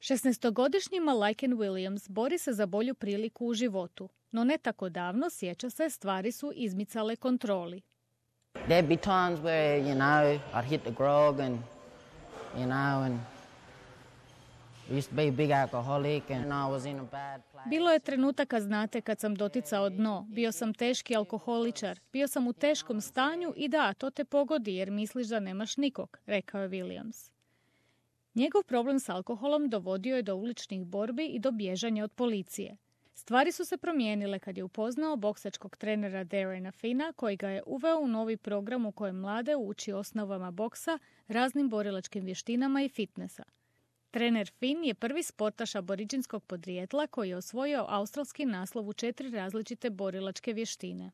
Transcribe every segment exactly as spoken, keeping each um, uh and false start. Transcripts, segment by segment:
šesnaestogodišnji Malaika Williams bori se za bolju priliku u životu, no ne tako davno, sjeća se, stvari su izmicale kontroli. There'd be times where, you know, I'd hit the grog and, you know, and I used to be a big alcoholic and I was in a bad place. Bilo je trenutaka, znate, kad sam doticao dno. Bio sam teški alkoholičar. Bio sam u teškom stanju i da, to te pogodi jer misliš da nemaš nikog, rekao je Williams. Njegov problem s alkoholom dovodio je do uličnih borbi i do bježanja od policije. Stvari su se promijenile kad je upoznao boksačkog trenera Darrena Finna, koji ga je uveo u novi program u kojem mlade uči osnovama boksa, raznim borilačkim vještinama i fitnessa. Trener Finn je prvi sportaš aboriđinskog podrijetla koji je osvojio australski naslov u četiri različite borilačke vještine.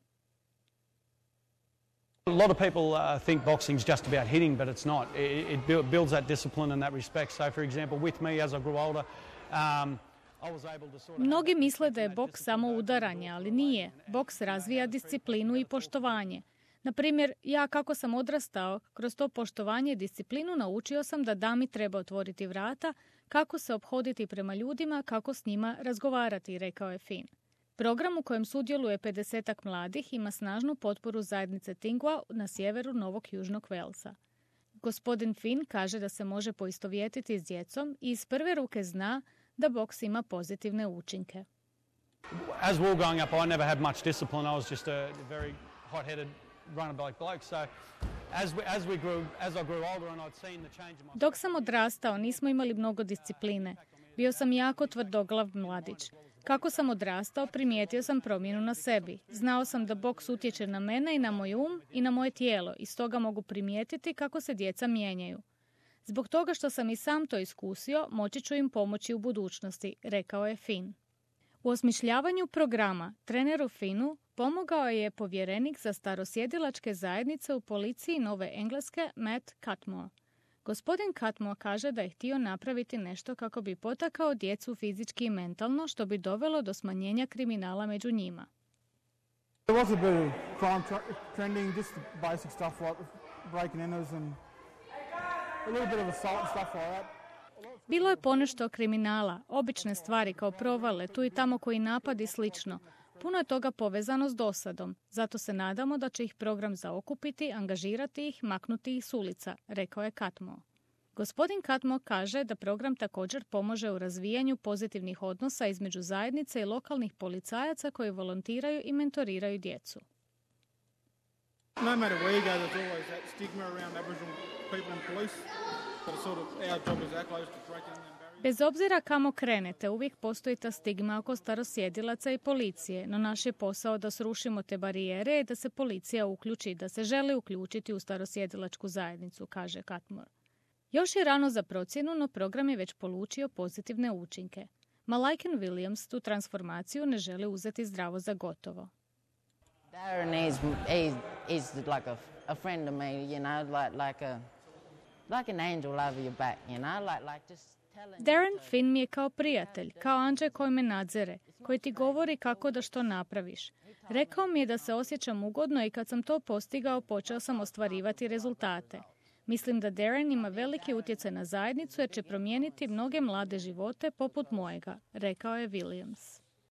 A lot of people uh, think boxing's just about hitting, but it's not. It, it builds that discipline in that respect. So, for example, with me as I grew older, um, I was able to sort of... Mnogi misle da je boks samo udaranje, ali nije. Boks razvija disciplinu i poštovanje. Na primjer, ja kako sam odrastao, kroz to poštovanje i disciplinu naučio sam da dami treba otvoriti vrata, kako se ophoditi prema ljudima, kako s njima razgovarati, rekao je Finn. Program u kojem sudjeluje pedesetak mladih ima snažnu potporu zajednice Tingwa na sjeveru Novog Južnog Velsa. Gospodin Finn kaže da se može poistovjetiti s djecom i iz prve ruke zna da boks ima pozitivne učinke. As we were growing up, I never had much discipline. I was just a very hot-headed runabout bloke. So as we, as we grew, as I grew older and I'd seen the change in my... Dok sam odrastao, nismo imali mnogo discipline. Bio sam jako tvrdoglav mladić. Kako sam odrastao, primijetio sam promjenu na sebi. Znao sam da boks utječe na mene i na moj um i na moje tijelo i stoga mogu primijetiti kako se djeca mijenjaju. Zbog toga što sam i sam to iskusio, moći ću im pomoći u budućnosti, rekao je Finn. U osmišljavanju programa treneru Finnu pomogao je povjerenik za starosjedilačke zajednice u policiji Nove Engleske Matt Cutmore. Gospodin Cutmore kaže da je htio napraviti nešto kako bi potakao djecu fizički i mentalno, što bi dovelo do smanjenja kriminala među njima. There was a bit of crime tra- trending, just the basic stuff like breaking enters and a little bit of assault and stuff like that. Bilo je ponešto kriminala, obične stvari kao provale, tu i tamo koji napad i slično. Puno je toga povezano s dosadom, zato se nadamo da će ih program zaokupiti, angažirati ih, maknuti ih s ulica, rekao je Cutmore. Gospodin Cutmore kaže da program također pomaže u razvijanju pozitivnih odnosa između zajednice i lokalnih policajaca koji volontiraju i mentoriraju djecu. No matter where you go, there's always that stigma around Aboriginal people and police, but it's sort of our job as accolades to break down them barriers. Bez obzira kamo krenete, uvijek postoji ta stigma oko starosjedilaca i policije, no naš je posao da srušimo te barijere i da se policija uključi, da se želi uključiti u starosjedilačku zajednicu, kaže Cutmore. Još je rano za procjenu, no program je već polučio pozitivne učinke. Malaika Williams tu transformaciju ne želi uzeti zdravo za gotovo. Darren is, is, is like a, a friend of me, you know, like, like, a, like an angel over your back, you know, like, like just... Darren Finn mi je kao prijatelj, kao anđeo koji me nadzire, koji ti govori kako da što napraviš. Rekao mi je da se osjećam ugodno i kad sam to postigao, počeo sam ostvarivati rezultate. Mislim da Darren ima veliki utjecaj na zajednicu jer će promijeniti mnoge mlade živote poput mojega, rekao je Williams.